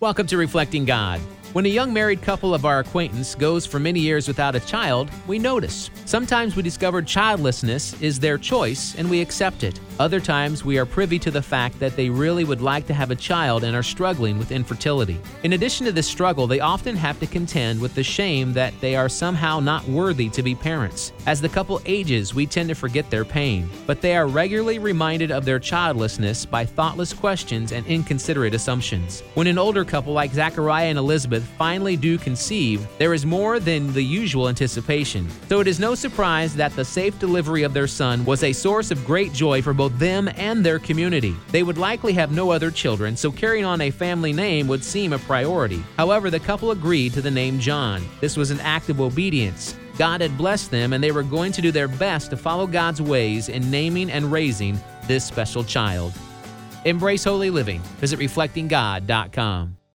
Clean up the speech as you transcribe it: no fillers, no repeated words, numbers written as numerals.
Welcome to Reflecting God. When a young married couple of our acquaintance goes for many years without a child, we notice. Sometimes we discover childlessness is their choice and we accept it. Other times we are privy to the fact that they really would like to have a child and are struggling with infertility. In addition to this struggle, they often have to contend with the shame that they are somehow not worthy to be parents. As the couple ages, we tend to forget their pain, but they are regularly reminded of their childlessness by thoughtless questions and inconsiderate assumptions. When an older couple like Zachariah and Elizabeth finally do conceive, there is more than the usual anticipation. So it is no surprise that the safe delivery of their son was a source of great joy for both them and their community. They would likely have no other children, so carrying on a family name would seem a priority. However, the couple agreed to the name John. This was an act of obedience. God had blessed them, and they were going to do their best to follow God's ways in naming and raising this special child. Embrace holy living. Visit reflectinggod.com.